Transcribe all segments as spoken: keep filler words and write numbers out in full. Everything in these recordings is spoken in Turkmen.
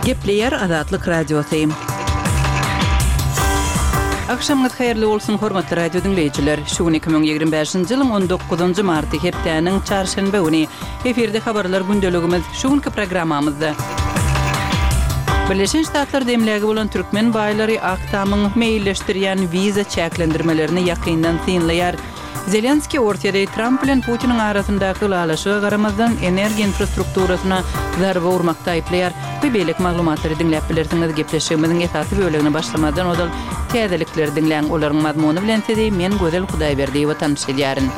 Gepleyer Azatlyk Radiosu. Akşamınız hayırlı olsun hormatly radio dinleyijiler. Şu iki bin ýygrimi beşinji ýylyň on dokuzunjy marty hepdeniň çarşamba güni eferde habarlar gündeligimiz şuňky programmamyzda. Birleşen Ştatlar demlägi bolan türkmen baýlary aktamyň meýilleşdirýän wiza çäklendirmelerini ýakyndan synlaýar. Zelenski ortada Trump bilen Putin'in arasyndaky galaşyga garamazdan energiýa infrastrukturasyna zarba urmakda aýplaýar. Bu beýlik maglumatlary dinläp bilersiňiz. Gepleşigimiziň esasy bölegine başlamadan odal täzelikleri dinläň. Olaryň mazmuny bilen täze men Gözel Hudaýberdiýewa tanışylýaryn.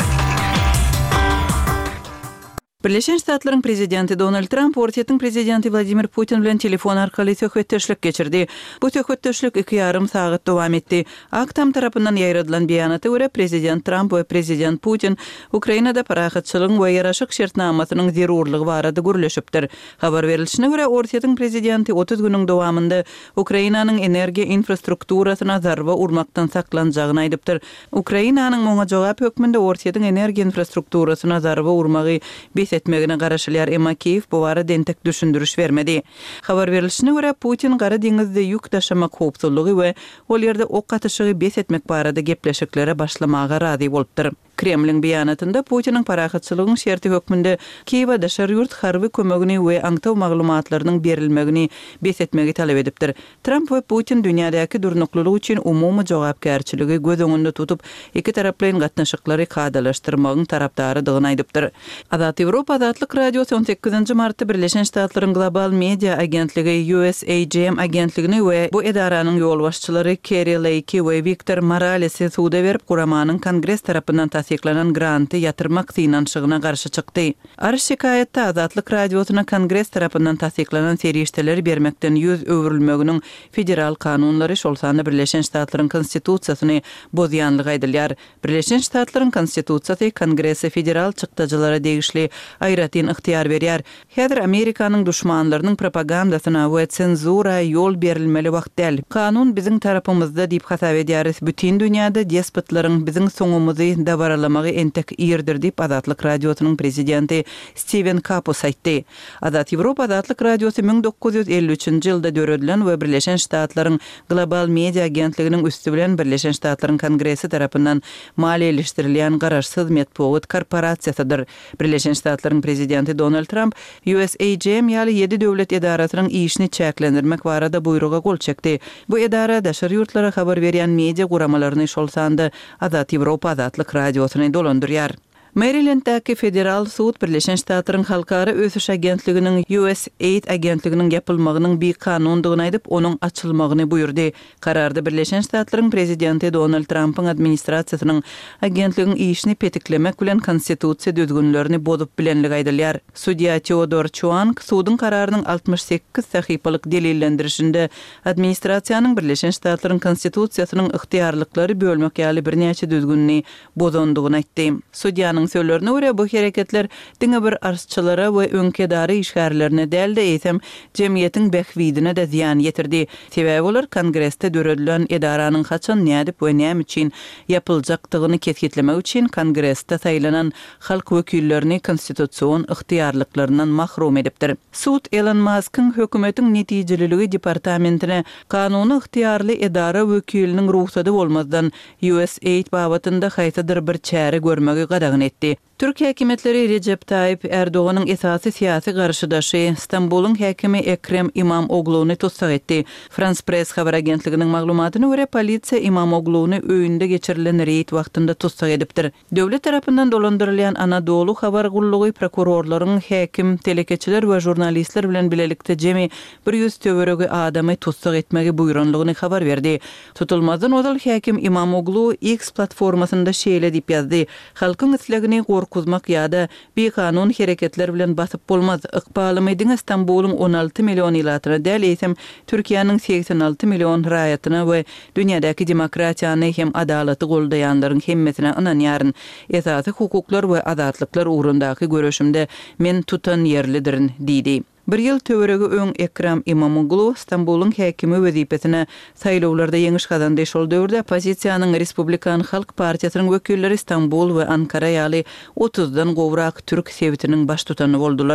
Birleşen Ştatlaryň prezidenti Donald Trump Ortiýetiň prezidenti Vladimir Putin bilen telefon arkaly söhbetdeşlik geçirdi. Bu söhbetdeşlik iki ýarym sagat dowam etdi. Aktam tarapyndan ýaýradylan beýanata görä prezident Trump we prezident Putin Ukrainada parahatçylygyň we ýaraşyk şertnamasynyň zerurlygy barada gürleşipdir. Habar berilişine görä Ortiýetiň prezidenti otuz günüň dowamında Ukrainanyň energiýa infrastrukturasyna zarba urmakdan saklanjagyny aýdypdyr. Ukrainanyň oňa jogap hökmünde Ortiýetiň energiýa infrastrukturasyna zarba urmagy etmegine garaşylýar, emma Kiýew bu barada dentek düşündürüş bermedi. Habar berilişine görä Putin Gara deňizde ýük taşamak howpsuzlygy we ol ýerde ok atyşygy bes etmek barada gepleşiklere başlamaga razy bolupdyr. Kremlin beýanatynda Putiniň parahatçylygyň şerti hökmünde Kiýewa daşary ýurt harby kömegini we aňtaw maglumatlarynyň berilmegini bes etmegi talap edipdir. Trump we Putin dünýädäki durnuklulyk üçin umumy jogapkärçiligi göz öňünde tutup iki taraplaryň gatnaşyklary kadalaşdyrmagyň tarapdarydygyny aýdypdyr. Azat Ýewropa Azatlyk Radiosu on sekizinji martda Birleşen Ştatlaryň Global Media Agentligi U S A G M agentligini we bu edaranyň ýolbaşçylary Kerry Lake we Victor Morales'i suda berip guramanyň Kongres tarapyndan tasdiklanan granty ýatyrmak synanşygyna garşy çykdy. Arş şikayetde Azatlyk Radiosyna Kongres tarapyndan tasdiklanan serişdeleri bermekden ýüz öwrülmeginiň federal kanunlary şolsanda Birleşen Ştatlaryň konstitusiýasyny bozýanlygy aýdylýar. Birleşen Ştatlaryň konstitusiýasy Kongresi federal çykdyjylara degişli aýratyn yktyýar berýär. Häzir Amerikanyň düşmanlarynyň propagandasyna we senzura ýol berilmeli wagt däl. Kanun biziň tarapymyzda diýip hasap edýäris. Bütün dünýäde despotlaryň biziň soňumyzy dabaralamagy entek ýerdir diýip Azatlyk Radiosynyň prezidenti Steven Kapos aýtdy. Azat Ýewropa Azatlyk Radiosu ming dokuz ýüz elli üçinji ýylda döredilen we Birleşen Ştatlaryň Global Media Agentliginiň üstü bilen Birleşen Ştatlaryň Kongresi tarapyndan maliýeleşdirilýän garaşsyz medpuwat korporasiýasydyr. Birleşen Ştatlaryň prezidenti Donald Trump U S A G M ýaly ýedi döwlet edarasynyň işini çäklendirmek barada buýruga gol çekdi. Bu edara daşary ýurtlara habar berýän media guramalaryny şolsanda Azat Ýewropa Azatlyk Radiosyny dolandyrýar. Marylanddäki federal sud Birleşen Ştatlaryň halkara ösüş agentliginiň U S A I D agentliginiň yapylmagynyň bir kanundygyny aýdyp onuň açylmagyny buýurdy. Kararda Birleşen Ştatlaryň prezidenti Donald Trump'yň administrasiýasynyň agentligiň işini petiklemek bilen konstitusiýa düzgünlerini bozup bilenligi aýdylýar. Sudya Theodor Chuang sudyň kararynyň altmış sekiz sahypalyk delillendirişinde administrasiýanyň Birleşen Ştatlaryň konstitusiýasynyň yktyýarlyklary bölmek ýaly birnäçe düzgünni bozandygyny aýtdy. Sudýanyň söýlerine görä bu hereketler diňe bir arsçylara we öňkedary işgärlerine dälde eýsem jemgyýetiň behwidine de ziýan ýetirdi. Sebäbi olar Kongresde döredilen edaranyň haçan nädip we näme üçin ýapyljakdygyny kesgitlemek üçin Kongresde saýlanan halk wekillerini konstitusiýon yktyýarlyklaryndan mahrum edipdir. Sud Elon Musk'yň hökümetiň netijeliligi departamentine kanuny yktyýarly edara wekiliniň ruhsady bolmazdan U S A I D babatynda haýsadyr bir çäre görmegi gadagyn etdi. Türk häkimetleri Recep Tayyip Erdoğan'ın esasy siyasi garşydaşy Istanbulyň häkimi Ekrem İmamoğlu'nu tutsak etdi. France Press habar agentliginiň maglumatyna görä polisiýa İmamoğlu'nu öýünde geçirilen reýt wagtynda tutsak edipdir. Döwlet tarapyndan dolandyrylýan Anadolu habar gullugy prokurorlaryň häkim, telekeçiler we jurnalistler bilen bilelikde jemi bir ýüz töweregi adamy tutsak etmegi buýranlygyny habar berdi. Tutulmadan odal häkim İmamoğlu X platformasynda şeýle diýip ýazdy: "Halkyň islegini kuzmak ýa-da bir kanun hereketler bilen basyp bolmaz. Ykbalymy diň Istanbulyň on alty million ýylatyna däl eýsem Türkiýanyň seksen alty million raýatyna we dünýädäki demokratiýany hem adalaty goldaýanlaryň hemmesine ynanýaryn. Esasy hukuklar we azatlyklar ugrundaky görüşimde men tutan ýerlidirin" diýdi. Bir ýyl töweregi öň Ekrem İmamoğlu Istanbulyň häkimi wezipesine saýlawlarda ýeňiş gazandy. Şol döwürde opozisiýanyň Respublikan Halk Partiýasynyň wekilleri Istanbul we Ankara ýaly otuzdan gowrak türk sebitiniň baş tutany boldular.